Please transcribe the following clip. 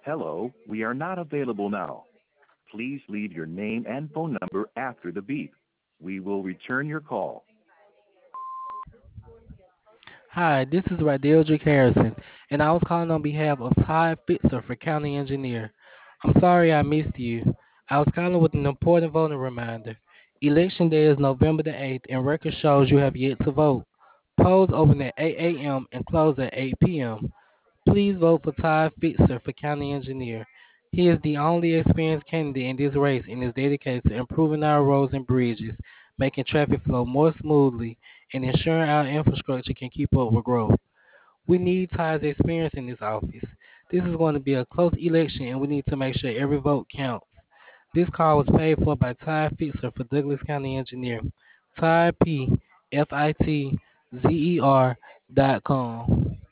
Hello, we are not available now. Please leave your name and phone number after the beep. We will return your call. Hi, this is Radildrick Harrison, and I was calling on behalf of Todd Fitzer for County Engineer. I'm sorry I missed you. I was calling with an important voting reminder. Election day is November the 8th, and record shows you have yet to vote. Polls open at 8 a.m. and close at 8 p.m. Please vote for Todd Fitzer for County Engineer. He is the only experienced candidate in this race and is dedicated to improving our roads and bridges, making traffic flow more smoothly, and ensuring our infrastructure can keep up with growth. We need Todd's experience in this office. This is going to be a close election, and we need to make sure every vote counts. This call was paid for by Todd Fitzer for Douglas County Engineer. Todd P. FITZER.com.